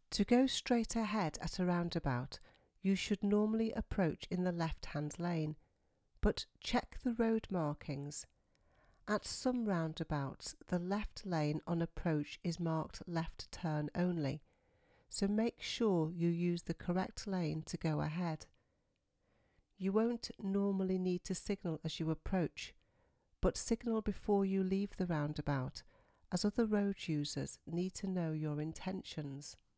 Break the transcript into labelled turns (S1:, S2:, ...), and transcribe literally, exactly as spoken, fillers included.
S1: To go straight ahead at a roundabout, you should normally approach in the left-hand lane, but check the road markings. At some roundabouts, the left lane on approach is marked left turn only, so make sure you use the correct lane to go ahead. You won't normally need to signal as you approach, but signal before you leave the roundabout, as other road users need to know your intentions.